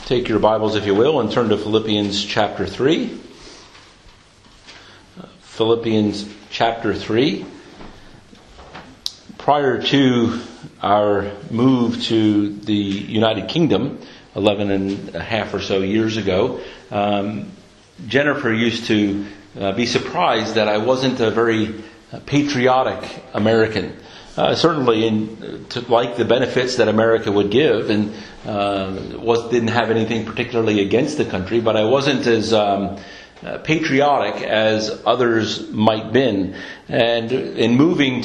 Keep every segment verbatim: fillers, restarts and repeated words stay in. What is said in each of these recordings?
Take your Bibles, if you will, and turn to Philippians chapter three. Philippians chapter three. Prior to our move to the United Kingdom, eleven and a half or so years ago, um, Jennifer used to uh, be surprised that I wasn't a very patriotic American. Uh, certainly in, to like the benefits that America would give, and uh, was didn't have anything particularly against the country, but I wasn't as um, uh, patriotic as others might been. And in moving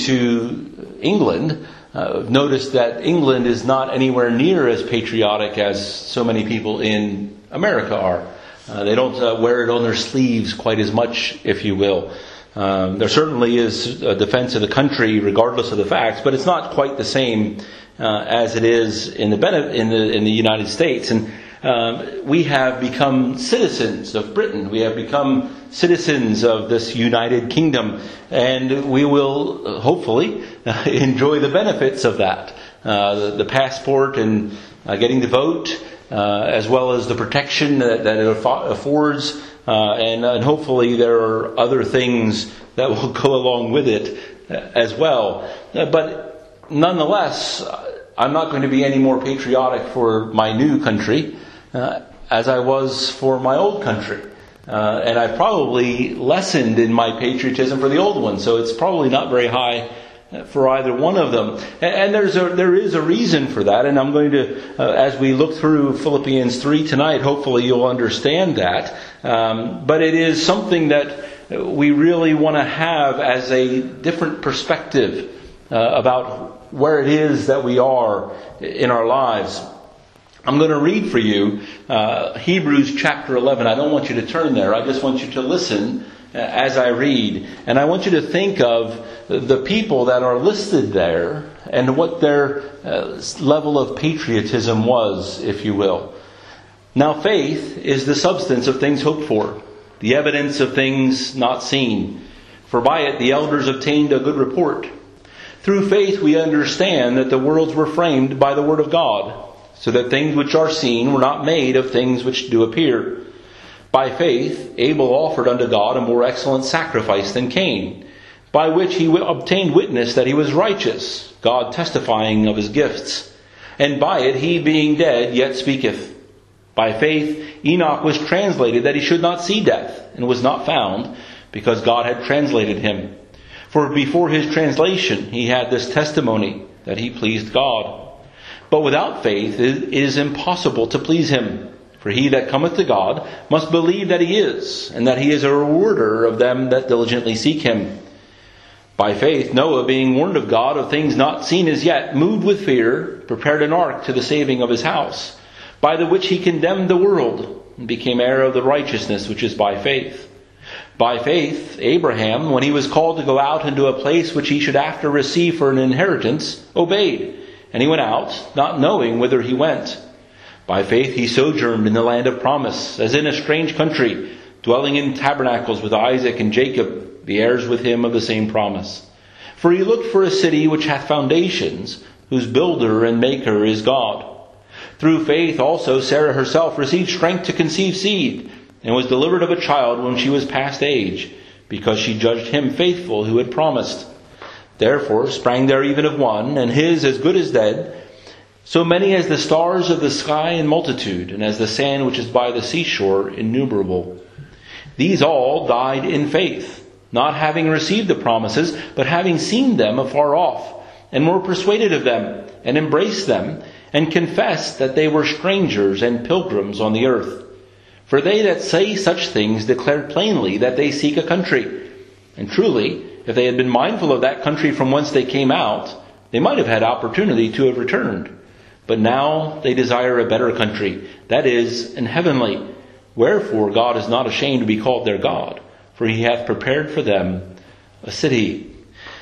to England, uh, noticed that England is not anywhere near as patriotic as so many people in America are. Uh, they don't uh, wear it on their sleeves quite as much, if you will. Um, there certainly is a defense of the country, regardless of the facts, but it's not quite the same uh, as it is in the in the in the United States. And um, we have become citizens of Britain. We have become citizens of this United Kingdom, and we will hopefully enjoy the benefits of that: uh, the, the passport and uh, getting to vote, uh, as well as the protection that, that it affords. Uh, and, and hopefully there are other things that will go along with it uh, as well. Uh, but nonetheless, I'm not going to be any more patriotic for my new country uh, as I was for my old country. Uh, and I've probably lessened in my patriotism for the old one, so it's probably not very high for either one of them. And there's a, there is a reason for that, and I'm going to, uh, as we look through Philippians three tonight, hopefully you'll understand that. Um, but it is something that we really want to have as a different perspective uh, about where it is that we are in our lives. I'm going to read for you uh, Hebrews chapter eleven. I don't want you to turn there. I just want you to listen as I read. And I want you to think of the people that are listed there and what their uh, level of patriotism was, if you will. Now faith is the substance of things hoped for, the evidence of things not seen. For by it the elders obtained a good report. Through faith we understand that the worlds were framed by the word of God, so that things which are seen were not made of things which do appear. By faith, Abel offered unto God a more excellent sacrifice than Cain, by which he obtained witness that he was righteous, God testifying of his gifts. And by it he, being dead, yet speaketh. By faith Enoch was translated that he should not see death, and was not found, because God had translated him. For before his translation he had this testimony, that he pleased God. But without faith it is impossible to please him. For he that cometh to God must believe that he is, and that he is a rewarder of them that diligently seek him. By faith Noah, being warned of God of things not seen as yet, moved with fear, prepared an ark to the saving of his house, by the which he condemned the world, and became heir of the righteousness which is by faith. By faith Abraham, when he was called to go out into a place which he should after receive for an inheritance, obeyed, and he went out, not knowing whither he went. By faith he sojourned in the land of promise, as in a strange country, dwelling in tabernacles with Isaac and Jacob, the heirs with him of the same promise. For he looked for a city which hath foundations, whose builder and maker is God. Through faith also Sarah herself received strength to conceive seed, and was delivered of a child when she was past age, because she judged him faithful who had promised. Therefore sprang there even of one, and his as good as dead, so many as the stars of the sky in multitude, and as the sand which is by the seashore innumerable. These all died in faith, not having received the promises, but having seen them afar off, and were persuaded of them, and embraced them, and confessed that they were strangers and pilgrims on the earth. For they that say such things declare plainly that they seek a country. And truly, if they had been mindful of that country from whence they came out, they might have had opportunity to have returned. But now they desire a better country, that is, an heavenly. Wherefore God is not ashamed to be called their God, for he hath prepared for them a city.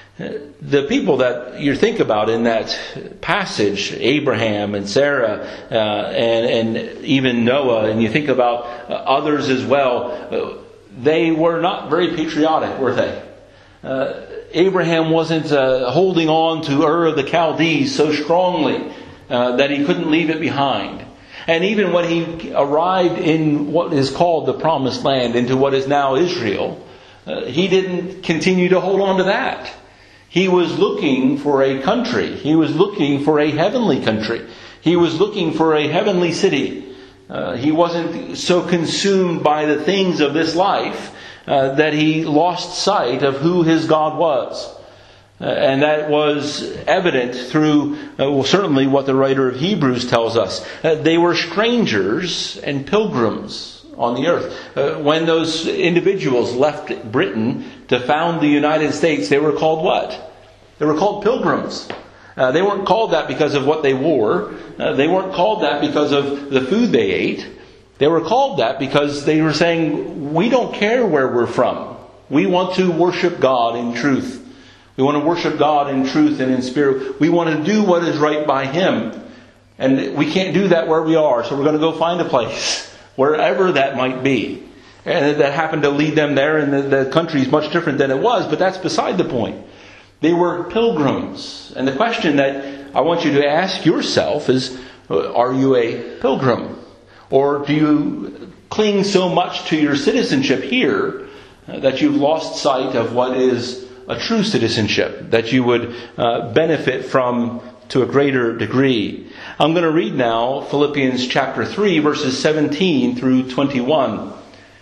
The people that you think about in that passage, Abraham and Sarah uh, and, and even Noah, and you think about uh, others as well, uh, they were not very patriotic, were they? Uh, Abraham wasn't uh, holding on to Ur of the Chaldees so strongly Uh, that he couldn't leave it behind. And even when he arrived in what is called the Promised Land, into what is now Israel, uh, he didn't continue to hold on to that. He was looking for a country. He was looking for a heavenly country. He was looking for a heavenly city. Uh, he wasn't so consumed by the things of this life uh, that he lost sight of who his God was. Uh, and that was evident through, uh, well, certainly what the writer of Hebrews tells us. Uh, they were strangers and pilgrims on the earth. Uh, when those individuals left Britain to found the United States, they were called what? They were called pilgrims. Uh, they weren't called that because of what they wore. Uh, they weren't called that because of the food they ate. They were called that because they were saying, we don't care where we're from. We want to worship God in truth. We want to worship God in truth and in spirit. We want to do what is right by Him. And we can't do that where we are. So we're going to go find a place, wherever that might be. And that happened to lead them there. And the, the country is much different than it was. But that's beside the point. They were pilgrims. And the question that I want you to ask yourself is, are you a pilgrim? Or do you cling so much to your citizenship here that you've lost sight of what is a true citizenship that you would uh, benefit from to a greater degree? I'm going to read now Philippians chapter three, verses seventeen through twenty-one.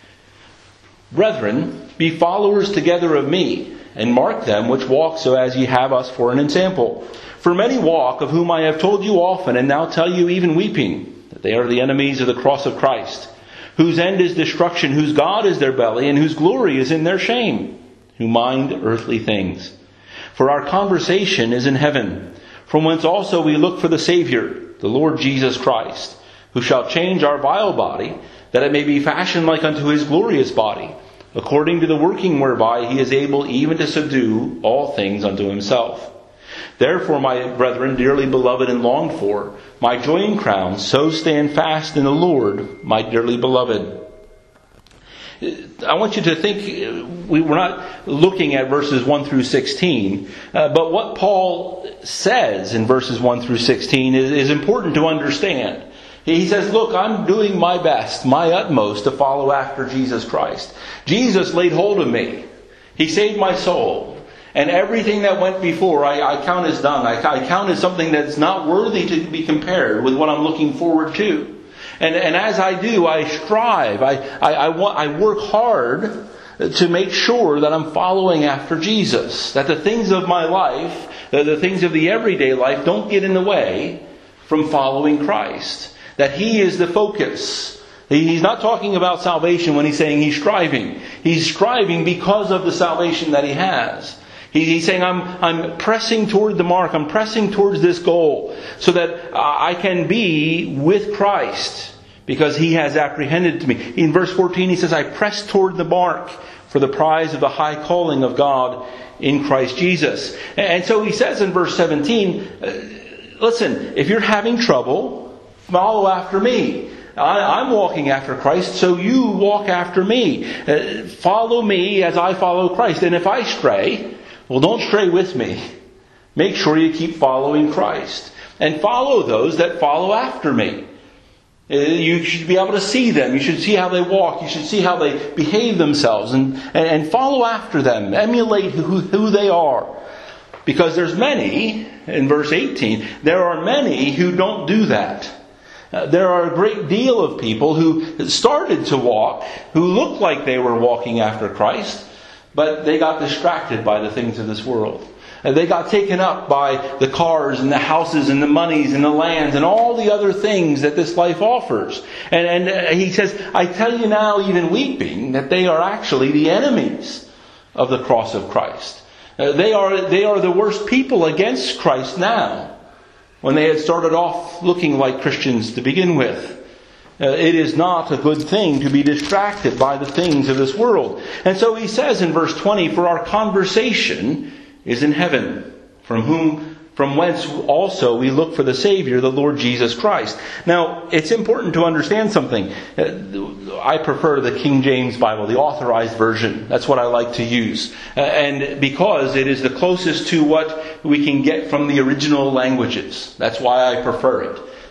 Brethren, be followers together of me, and mark them which walk so as ye have us for an ensample. For many walk, of whom I have told you often, and now tell you even weeping, that they are the enemies of the cross of Christ, whose end is destruction, whose God is their belly, and whose glory is in their shame, who mind earthly things. For our conversation is in heaven, from whence also we look for the Savior, the Lord Jesus Christ, who shall change our vile body, that it may be fashioned like unto His glorious body, according to the working whereby He is able even to subdue all things unto Himself. Therefore, my brethren, dearly beloved and longed for, my joy and crown, so stand fast in the Lord, my dearly beloved. I want you to think, we we're not looking at verses one through sixteen, uh, but what Paul says in verses one through sixteen is, is important to understand. He says, look, I'm doing my best, my utmost to follow after Jesus Christ. Jesus laid hold of me. He saved my soul. And everything that went before, I, I count as done. I, I count as something that's not worthy to be compared with what I'm looking forward to. And, and as I do, I strive. I, I, I, want, I work hard to make sure that I'm following after Jesus. That the things of my life, the things of the everyday life, don't get in the way from following Christ. That He is the focus. He's not talking about salvation when he's saying he's striving. He's striving because of the salvation that he has. He's saying, I'm, I'm pressing toward the mark. I'm pressing towards this goal so that I can be with Christ because He has apprehended to me. In verse fourteen, he says, I press toward the mark for the prize of the high calling of God in Christ Jesus. And so he says in verse seventeen, listen, if you're having trouble, follow after me. I'm walking after Christ, so you walk after me. Follow me as I follow Christ. And if I stray, well, don't stray with me. Make sure you keep following Christ. And follow those that follow after me. You should be able to see them. You should see how they walk. You should see how they behave themselves. And, and follow after them. Emulate who, who they are. Because there's many, in verse eighteen, there are many who don't do that. Uh, there are a great deal of people who started to walk, who looked like they were walking after Christ, but they got distracted by the things of this world. And they got taken up by the cars and the houses and the monies and the lands and all the other things that this life offers. And, and uh, he says, I tell you now, even weeping, that they are actually the enemies of the cross of Christ. Uh, they are, they are the worst people against Christ now, when they had started off looking like Christians to begin with. Uh, it is not a good thing to be distracted by the things of this world. And so he says in verse twenty, for our conversation is in heaven, from whom, from whence also we look for the Savior, the Lord Jesus Christ. Now, it's important to understand something. Uh, I prefer the King James Bible, the authorized version. That's what I like to use. Uh, and because it is the closest to what we can get from the original languages. That's why I prefer it.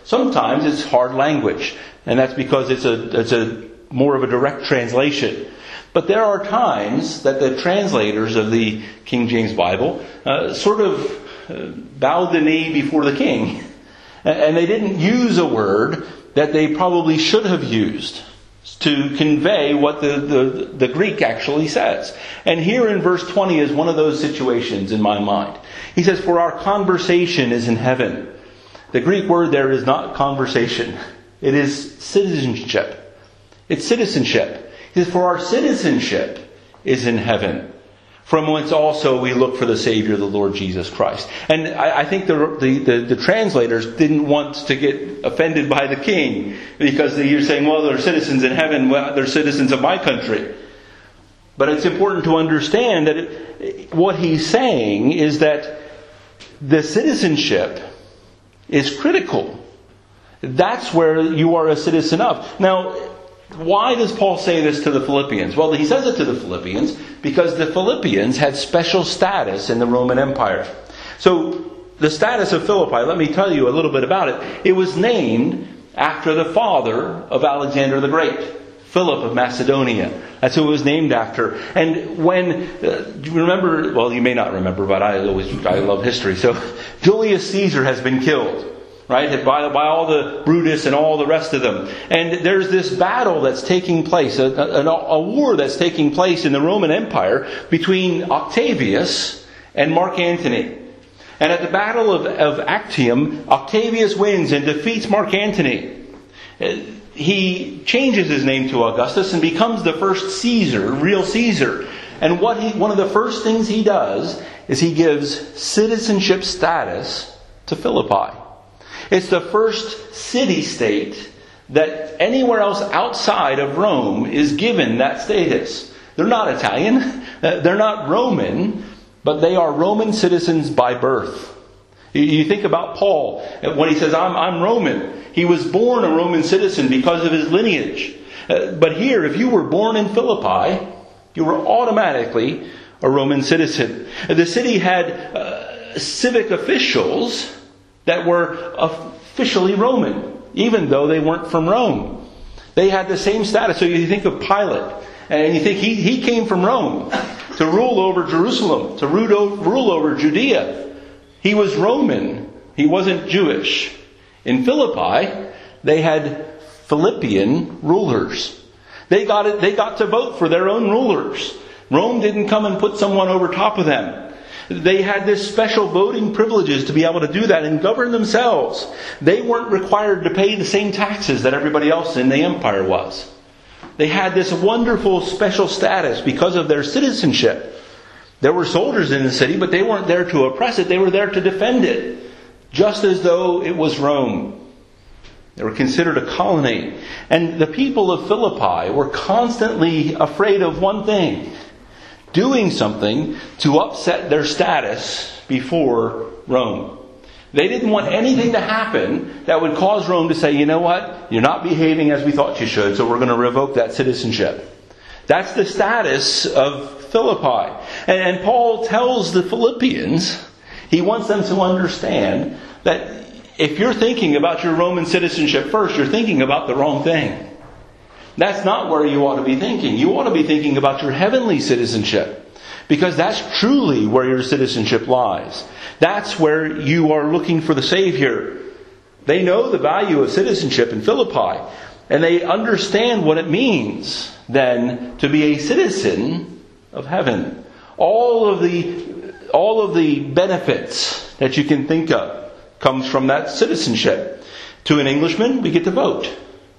Sometimes it's hard language, and that's because it's a it's a more of a direct translation. But there are times that the translators of the King James Bible uh, sort of uh, bowed the knee before the king. And they didn't use a word that they probably should have used to convey what the, the, the Greek actually says. And here in verse twenty is one of those situations in my mind. He says, "For our conversation is in heaven." The Greek word there is not conversation. It is citizenship. It's citizenship. He says, "For our citizenship is in heaven, from whence also we look for the Savior, the Lord Jesus Christ." And I, I think the, the, the, the translators didn't want to get offended by the king, because you're saying, well, they're citizens in heaven, well, they're citizens of my country. But it's important to understand that it, what he's saying is that the citizenship is critical. That's where you are a citizen of. Now, why does Paul say this to the Philippians? Well, he says it to the Philippians because the Philippians had special status in the Roman Empire. So, the status of Philippi, let me tell you a little bit about it. It was named after the father of Alexander the Great, Philip of Macedonia. That's who it was named after. And when, uh, you remember, well, you may not remember, but I always, I love history. So, Julius Caesar has been killed. Right, by, by all the Brutus and all the rest of them. And there's this battle that's taking place, a, a, a war that's taking place in the Roman Empire between Octavius and Mark Antony. And at the Battle of, of Actium, Octavius wins and defeats Mark Antony. He changes his name to Augustus and becomes the first Caesar, real Caesar. And what he, one of the first things he does is he gives citizenship status to Philippi. It's the first city-state that anywhere else outside of Rome is given that status. They're not Italian, they're not Roman, but they are Roman citizens by birth. You think about Paul, when he says, I'm, I'm Roman. He was born a Roman citizen because of his lineage. But here, if you were born in Philippi, you were automatically a Roman citizen. The city had uh, civic officials that were officially Roman, even though they weren't from Rome. They had the same status. So you think of Pilate, and you think he, he came from Rome to rule over Jerusalem, to rule over Judea. He was Roman. He wasn't Jewish. In Philippi, they had Philippian rulers. They got it, they got to vote for their own rulers. Rome didn't come and put someone over top of them. They had this special voting privileges to be able to do that and govern themselves. They weren't required to pay the same taxes that everybody else in the empire was. They had this wonderful special status because of their citizenship. There were soldiers in the city, but they weren't there to oppress it. They were there to defend it, just as though it was Rome. They were considered a colony. And the people of Philippi were constantly afraid of one thing: doing something to upset their status before Rome. They didn't want anything to happen that would cause Rome to say, you know what, you're not behaving as we thought you should, so we're going to revoke that citizenship. That's the status of Philippi. And, and Paul tells the Philippians, he wants them to understand that if you're thinking about your Roman citizenship first, you're thinking about the wrong thing. That's not where you ought to be thinking. You ought to be thinking about your heavenly citizenship, because that's truly where your citizenship lies. That's where you are looking for the Savior. They know the value of citizenship in Philippi, and they understand what it means then to be a citizen of heaven. All of the all of the benefits that you can think of comes from that citizenship. To an Englishman, we get to vote.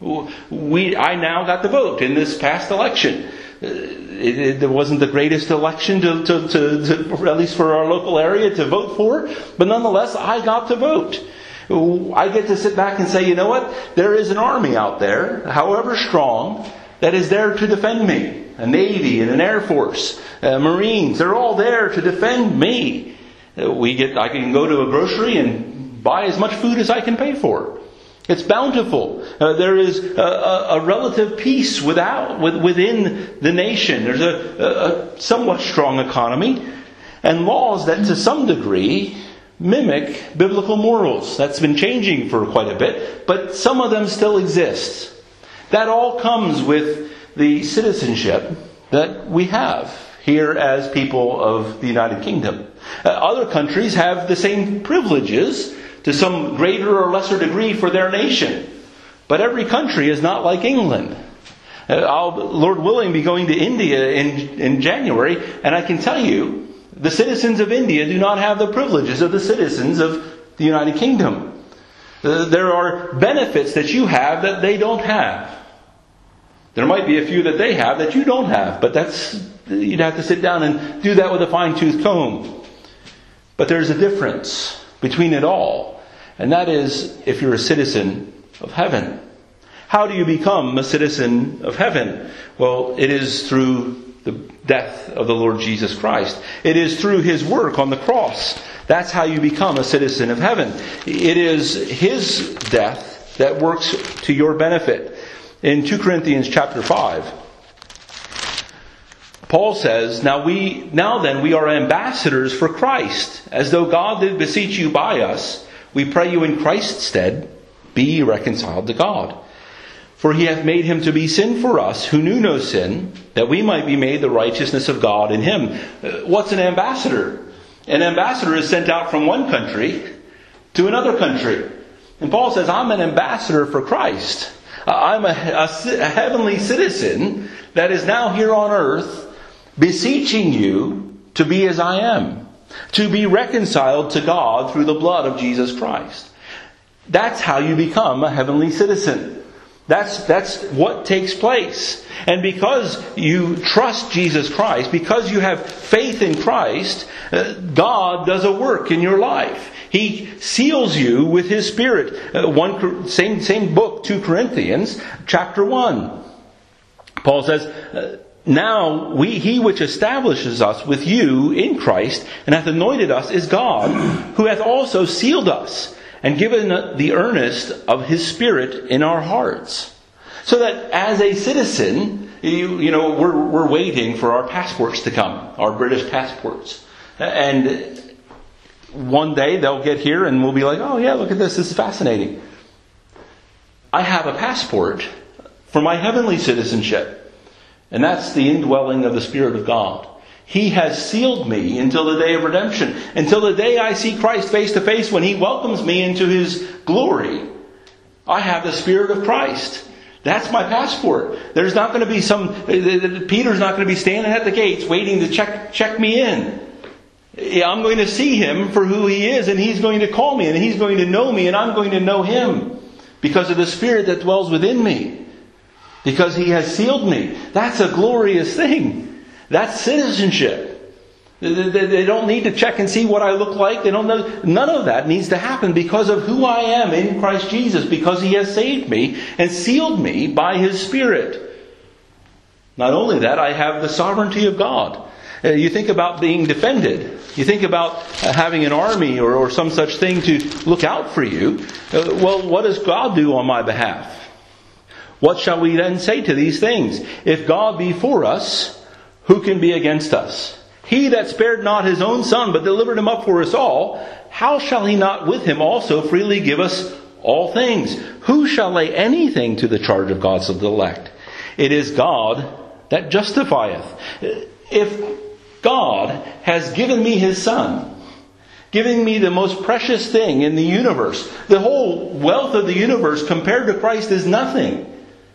We, I now got the vote in this past election. It, it, it wasn't the greatest election, to, to, to, to, at least for our local area, to vote for. But nonetheless, I got to vote. I get to sit back and say, you know what? There is an army out there, however strong, that is there to defend me. A Navy and an Air Force, uh, Marines, they're all there to defend me. We get, I can go to a grocery and buy as much food as I can pay for. It's bountiful. Uh, there is a, a, a relative peace without, with, within the nation. There's a, a, a somewhat strong economy, and laws that to some degree mimic biblical morals. That's been changing for quite a bit, but some of them still exist. That all comes with the citizenship that we have here as people of the United Kingdom. Uh, other countries have the same privileges to some greater or lesser degree for their nation. But every country is not like England. Uh, I'll, Lord willing, be going to India in, in January, and I can tell you, the citizens of India do not have the privileges of the citizens of the United Kingdom. Uh, there are benefits that you have that they don't have. There might be a few that they have that you don't have, but that's, you'd have to sit down and do that with a fine-tooth comb. But there's a difference between it all, and that is if you're a citizen of heaven. How do you become a citizen of heaven? Well, it is through the death of the Lord Jesus Christ. It is through His work on the cross. That's how you become a citizen of heaven. It is His death that works to your benefit. In Second Corinthians chapter five, Paul says, Now we, now then we are ambassadors for Christ, as though God did beseech you by us. We pray you in Christ's stead, be ye reconciled to God. For He hath made Him to be sin for us, who knew no sin, that we might be made the righteousness of God in Him. What's an ambassador? An ambassador is sent out from one country to another country. And Paul says, I'm an ambassador for Christ. I'm a, a, a heavenly citizen that is now here on earth, beseeching you to be as I am, to be reconciled to God through the blood of Jesus Christ. That's how you become a heavenly citizen. That's, that's what takes place. And because you trust Jesus Christ, because you have faith in Christ, uh, God does a work in your life. He seals you with His Spirit. Uh, one same same book, Second Corinthians, chapter one. Paul says, uh, Now we, He which establishes us with you in Christ, and hath anointed us, is God, who hath also sealed us, and given the earnest of His Spirit in our hearts. So that as a citizen, you, you know, we're, we're waiting for our passports to come, our British passports. And one day they'll get here and we'll be like, oh yeah, look at this, this is fascinating. I have a passport for my heavenly citizenship. And that's the indwelling of the Spirit of God. He has sealed me until the day of redemption. Until the day I see Christ face to face when He welcomes me into His glory. I have the Spirit of Christ. That's my passport. There's not going to be some, Peter's not going to be standing at the gates waiting to check, check me in. I'm going to see Him for who He is, and He's going to call me, and He's going to know me, and I'm going to know Him because of the Spirit that dwells within me. Because He has sealed me. That's a glorious thing. That's citizenship. They don't need to check and see what I look like. They don't know. None of that needs to happen because of who I am in Christ Jesus. Because He has saved me and sealed me by His Spirit. Not only that, I have the sovereignty of God. You think about being defended. You think about having an army or, or some such thing to look out for you. Well, what does God do on my behalf? What shall we then say to these things? If God be for us, who can be against us? He that spared not His own Son, but delivered Him up for us all, how shall He not with Him also freely give us all things? Who shall lay anything to the charge of God's elect? It is God that justifieth. If God has given me His Son, giving me the most precious thing in the universe, the whole wealth of the universe compared to Christ is nothing.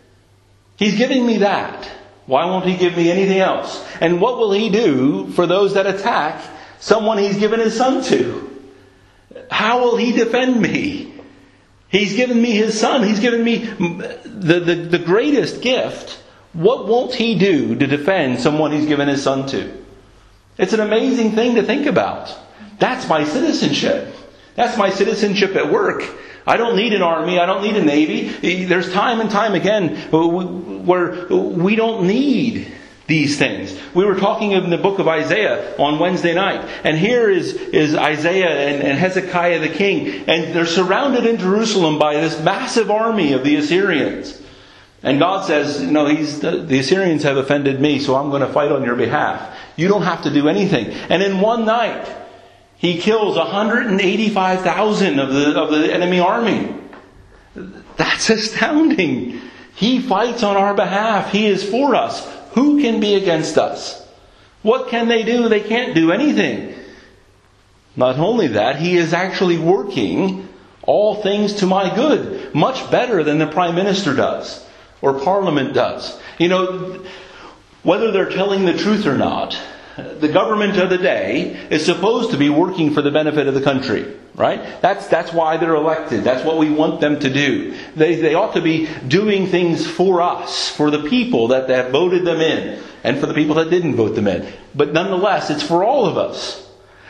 He's giving me that. Why won't He give me anything else? And what will He do for those that attack someone He's given His Son to? How will He defend me? He's given me His Son. He's given me the, the, the greatest gift. What won't He do to defend someone He's given His Son to? It's an amazing thing to think about. That's my citizenship. That's my citizenship at work. I don't need an army. I don't need a navy. There's time and time again where we don't need these things. We were talking in the book of Isaiah on Wednesday night. And here is, is Isaiah and, and Hezekiah the king. And they're surrounded in Jerusalem by this massive army of the Assyrians. And God says, you know, he's, the Assyrians have offended me, so I'm going to fight on your behalf. You don't have to do anything. And in one night, He kills one hundred eighty-five thousand of the, of the enemy army. That's astounding. He fights on our behalf. He is for us. Who can be against us? What can they do? They can't do anything. Not only that, He is actually working all things to my good, much better than the Prime Minister does or Parliament does. You know, whether they're telling the truth or not, the government of the day is supposed to be working for the benefit of the country, right? That's that's why they're elected. That's what we want them to do. They they ought to be doing things for us, for the people that, that voted them in, and for the people that didn't vote them in. But nonetheless, it's for all of us.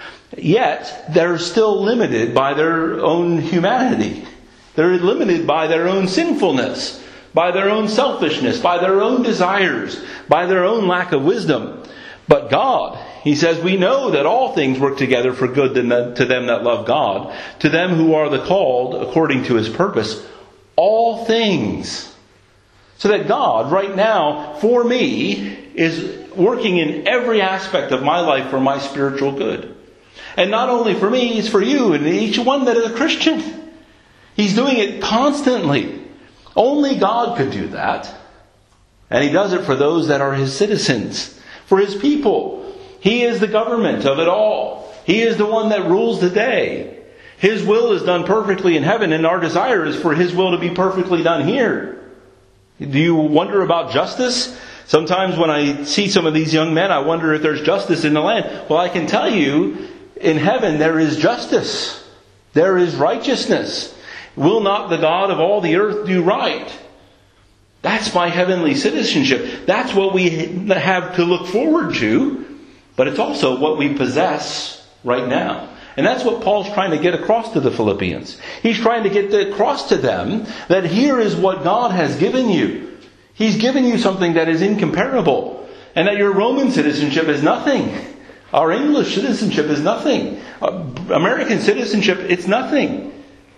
Yet, they're still limited by their own humanity. They're limited by their own sinfulness, by their own selfishness, by their own desires, by their own lack of wisdom. But God, He says, we know that all things work together for good to them that love God, to them who are the called according to His purpose. All things. So that God, right now, for me, is working in every aspect of my life for my spiritual good. And not only for me, He's for you and each one that is a Christian. He's doing it constantly. Only God could do that. And He does it for those that are His citizens, for His people. He is the government of it all. He is the one that rules the day. His will is done perfectly in heaven, and our desire is for His will to be perfectly done here. Do you wonder about justice? Sometimes when I see some of these young men, I wonder if there's justice in the land. Well, I can tell you, in heaven there is justice. There is righteousness. Will not the God of all the earth do right? That's my heavenly citizenship. That's what we have to look forward to. But it's also what we possess right now. And that's what Paul's trying to get across to the Philippians. He's trying to get across to them that here is what God has given you. He's given you something that is incomparable. And that your Roman citizenship is nothing. Our English citizenship is nothing. American citizenship, it's nothing.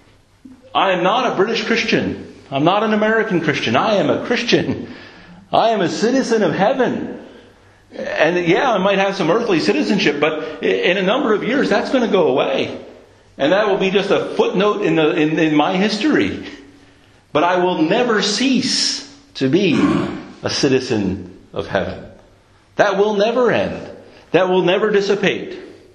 I am not a British Christian. I'm not an American Christian. I am a Christian. I am a citizen of heaven. And yeah, I might have some earthly citizenship, but in a number of years that's going to go away. And that will be just a footnote in, the, in, in my history. But I will never cease to be a citizen of heaven. That will never end. That will never dissipate.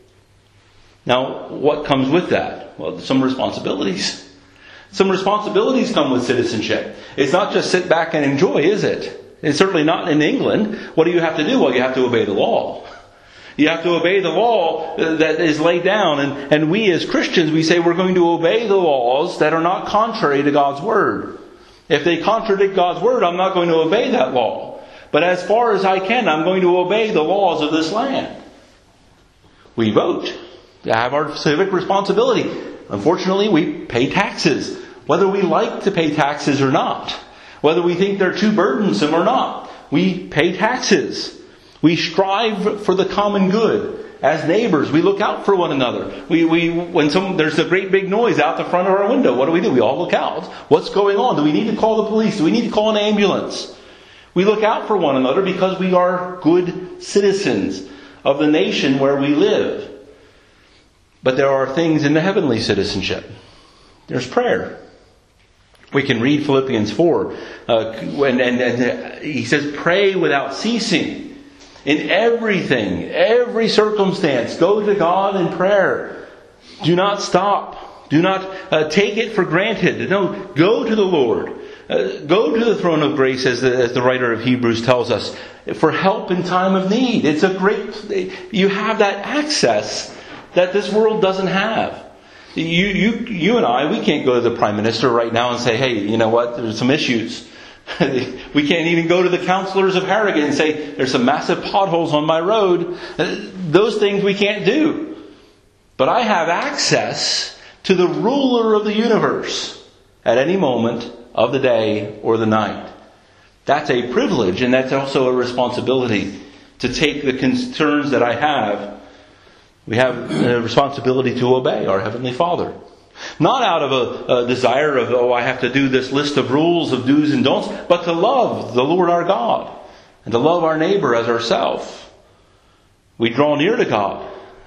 Now, what comes with that? Well, some responsibilities. Some responsibilities come with citizenship. It's not just sit back and enjoy, is it? It's certainly not in England. What do you have to do? Well, you have to obey the law. You have to obey the law that is laid down. And, and we as Christians, we say we're going to obey the laws that are not contrary to God's Word. If they contradict God's Word, I'm not going to obey that law. But as far as I can, I'm going to obey the laws of this land. We vote. We have our civic responsibility. Unfortunately, we pay taxes. Whether we like to pay taxes or not. Whether we think they're too burdensome or not. We pay taxes. We strive for the common good. As neighbors, we look out for one another. We, we, when some, there's a great big noise out the front of our window, what do we do? We all look out. What's going on? Do we need to call the police? Do we need to call an ambulance? We look out for one another because we are good citizens of the nation where we live. But there are things in the heavenly citizenship. There's prayer. We can read Philippians four. Uh, and, and, and he says, pray without ceasing. In everything, every circumstance, go to God in prayer. Do not stop. Do not uh, take it for granted. No, go to the Lord. Uh, go to the throne of grace, as the, as the writer of Hebrews tells us, for help in time of need. It's a great, you have that access that this world doesn't have. You, you, you and I, we can't go to the Prime Minister right now and say, hey, you know what, there's some issues. We can't even go to the councillors of Harrogate and say, there's some massive potholes on my road. Those things we can't do. But I have access to the ruler of the universe at any moment of the day or the night. That's a privilege, and that's also a responsibility to take the concerns that I have. We have a responsibility to obey our Heavenly Father. Not out of a, a desire of, oh, I have to do this list of rules of do's and don'ts, but to love the Lord our God and to love our neighbor as ourselves. We draw near to God.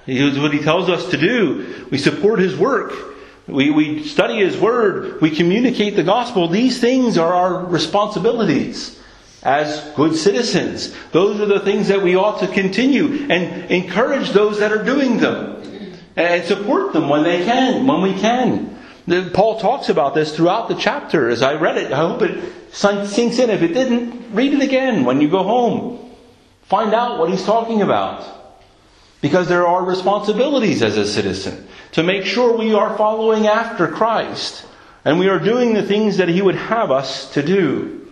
It's what He tells us to do. We support His work. We, we study His Word. We communicate the gospel. These things are our responsibilities as good citizens. Those are the things that we ought to continue and encourage those that are doing them. And support them when they can, when we can. Paul talks about this throughout the chapter. As I read it, I hope it sinks in. If it didn't, read it again when you go home. Find out what he's talking about. Because there are responsibilities as a citizen to make sure we are following after Christ. And we are doing the things that He would have us to do.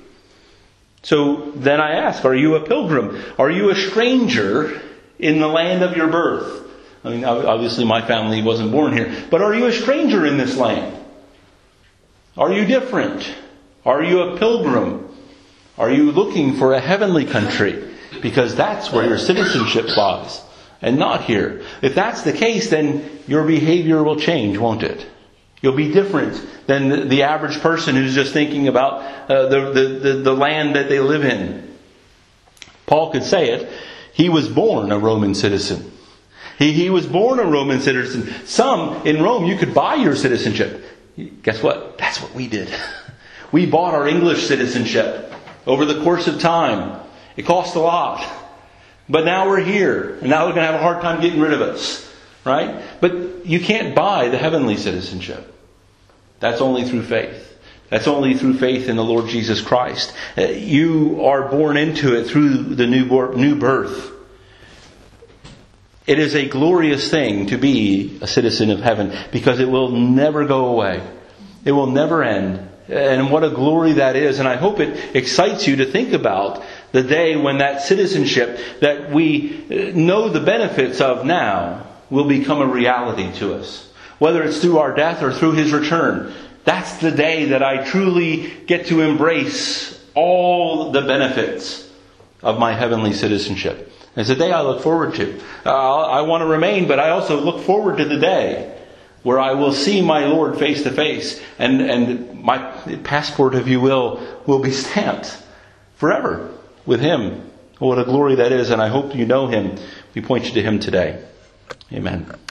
So then I ask, are you a pilgrim? Are you a stranger in the land of your birth? I mean, obviously my family wasn't born here. But are you a stranger in this land? Are you different? Are you a pilgrim? Are you looking for a heavenly country? Because that's where your citizenship lies. And not here. If that's the case, then your behavior will change, won't it? You'll be different than the, the average person who's just thinking about uh, the, the, the, the land that they live in. Paul could say it. He was born a Roman citizen. He, he was born a Roman citizen. Some, in Rome, you could buy your citizenship. Guess what? That's what we did. We bought our English citizenship over the course of time. It cost a lot. But now we're here. And now we're going to have a hard time getting rid of us. Right? But you can't buy the heavenly citizenship. That's only through faith. That's only through faith in the Lord Jesus Christ. You are born into it through the new birth. It is a glorious thing to be a citizen of heaven because it will never go away. It will never end. And what a glory that is. And I hope it excites you to think about the day when that citizenship that we know the benefits of now will become a reality to us. Whether it's through our death or through His return. That's the day that I truly get to embrace all the benefits of my heavenly citizenship. It's a day I look forward to. Uh, I want to remain, but I also look forward to the day where I will see my Lord face to face. And, and my passport, if you will, will be stamped forever with Him. What a glory that is, and I hope you know Him. We point you to Him today. Amen.